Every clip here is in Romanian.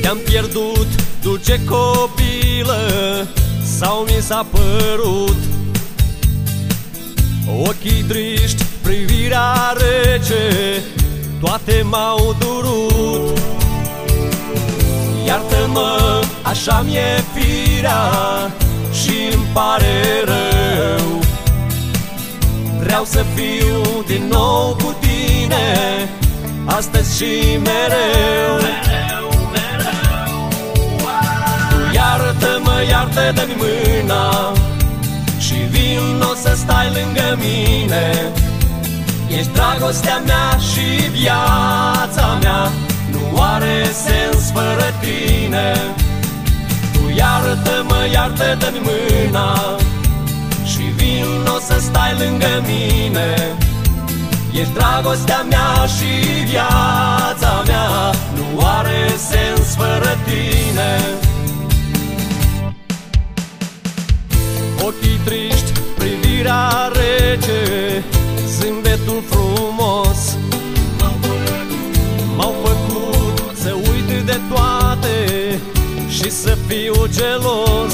Mi-am pierdut dulce copilă, sau mi s-a părut. Ochii triști, privirea rece, toate m-au durut. Iartă-mă, așa mi-e firea și-mi pare rău. Vreau să fiu din nou cu tine, astăzi și mereu. Tu iartă-mă, iartă, dă-mi mâna și vino să stai lângă mine. Ești dragostea mea și viața mea, nu are sens fără tine. Tu iartă-mă, iartă, dă-mi mâna și vino să stai lângă mine. Ești dragostea mea și viața mea, nu are sens fără tine. Ochii triști, privirea rece, zâmbetul frumos m-au făcut să uit de toate și să fiu gelos.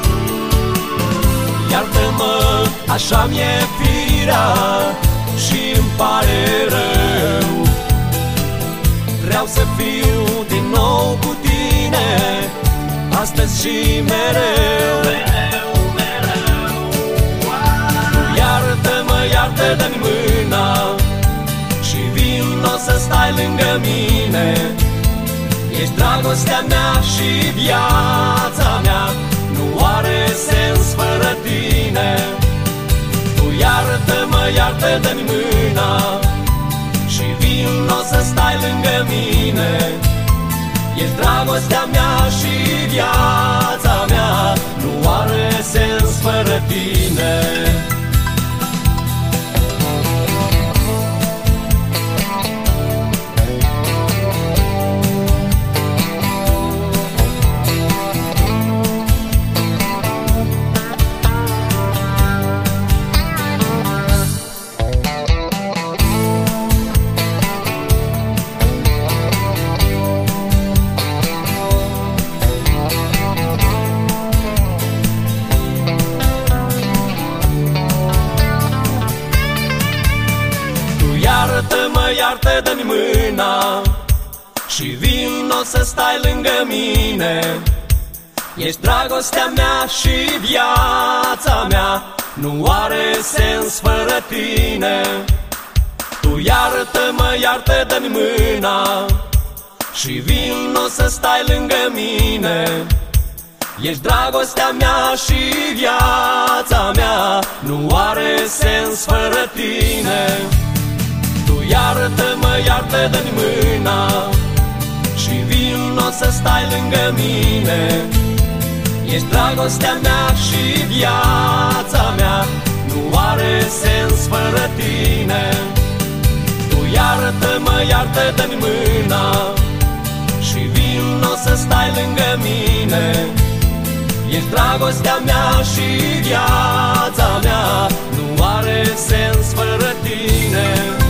Iartă-mă, așa mi-e firea și-mi pare rău. Vreau să fiu din nou cu tine, astăzi și mereu. Iartă-mă, iartă, dă-mi mâna și vino să stai lângă mine. Ești dragostea mea și viața mea, nu are sens fără tine. Tu iartă-mă, iartă, dă-mi mâna și vino să stai lângă mine. Ești dragostea mea și viața mea, nu are sens fără tine. Iartă-mă, iartă, dă-mi mâna și vino să stai lângă mine. Ești dragostea mea și viața mea, nu are sens fără tine. Tu iartă-mă, iartă, dă-mi mâna și vino să stai lângă mine. Ești dragostea mea și viața mea, nu are sens fără tine. Iartă-mă, iartă, dă-mi mâna și vino să stai lângă mine. Ești dragostea mea și viața mea, nu are sens fără tine. Tu iartă-mă, iartă, dă-mi mâna și vino să stai lângă mine. Ești dragostea mea și viața mea, nu are sens fără tine.